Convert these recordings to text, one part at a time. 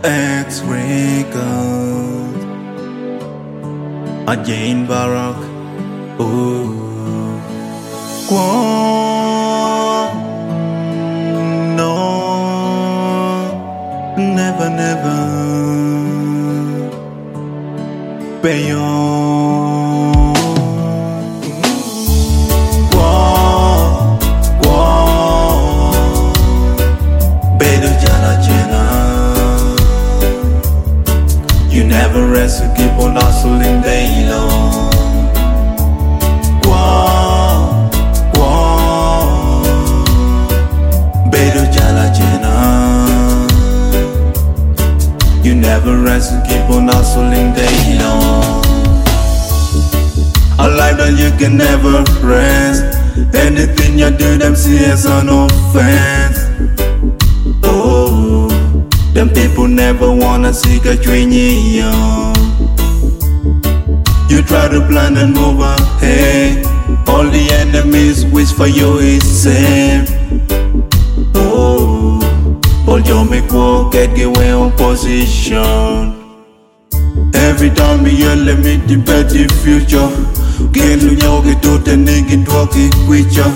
X Record, Jane Barak. Ooh, no, never, never. Beyond. You never rest, you keep on hustling day long. Bedo jala jena. You never rest, you keep on hustling day long. A life that you can never rest. Anything you do, them see as an offense. Oh, them people never wanna see a you. You try to plan and move ahead. All the enemies wish for you is same. Oh, all you make work get away on position. Every time you let me debate the future. Get you know get to the nigga talk it with you.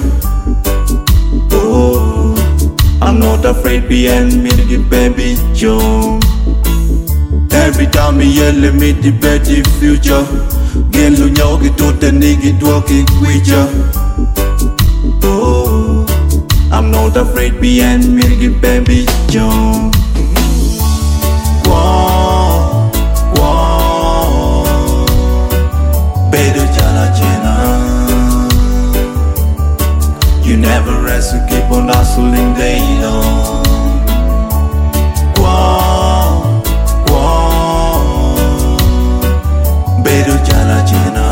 Oh, I'm not afraid behind me the baby Joe. Every time you yell at me debate the future. Get you know get to the nigga talk it with you. Oh, I'm not afraid behind me the baby Joe. You never rest, you keep on hustling day long. Bedo jala jena.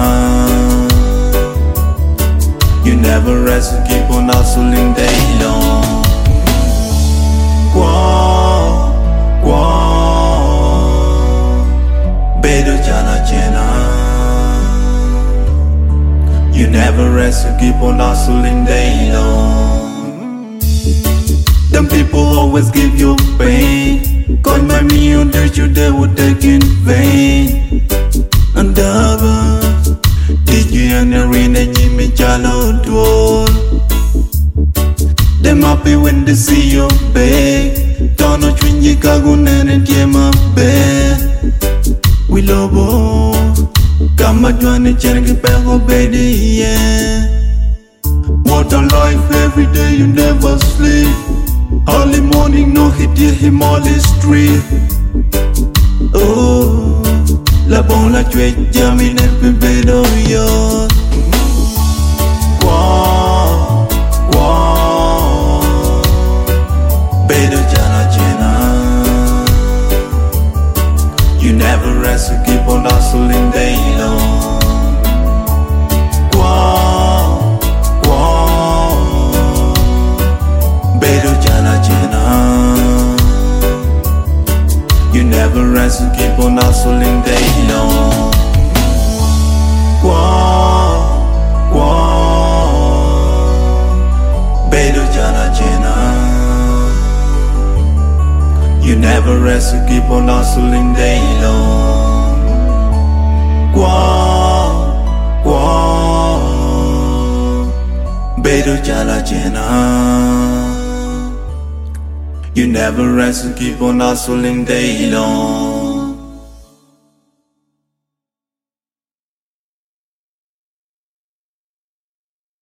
You never rest, you keep on hustling day long. Bedo jala jena. You never rest, you keep on hustling day long. Them people always give you pain. Call my me on dirt you they would take in vain. And others, did you and the rain and Jimmy Jalo door? Them happy when they see you beg. Don't know when you go and get my bed. We love all. Kama juani cherki pego baby, yeah. What a life, every day you never sleep. Early morning, no hit you him all the street. Oh, la bon la tuet, jamin et bebedo yo. Bedo jala jena. You never rest, you keep on hustling day long. Bedo jala jena. You never rest, you keep on hustling day long. Bedo jala jena. You never rest, you keep on hustling day long. Bedo jala jena. You never rest, you keep on hustling day long.